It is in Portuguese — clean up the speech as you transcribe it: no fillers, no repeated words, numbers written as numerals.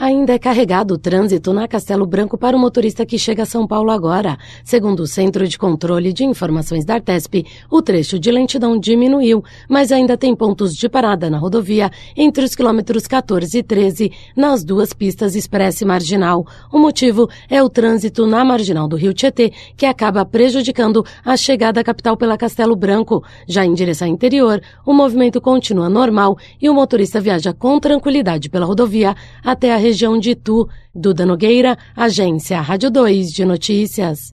Ainda é carregado o trânsito na Castelo Branco para o motorista que chega a São Paulo agora. Segundo o Centro de Controle de Informações da Artesp, o trecho de lentidão diminuiu, mas ainda tem pontos de parada na rodovia entre os quilômetros 14 e 13, nas duas pistas expressa e marginal. O motivo é o trânsito na marginal do Rio Tietê, que acaba prejudicando a chegada à capital pela Castelo Branco. Já em direção interior, o movimento continua normal e o motorista viaja com tranquilidade pela rodovia até a região de Itu. Duda Nogueira, Agência Rádio 2 de Notícias.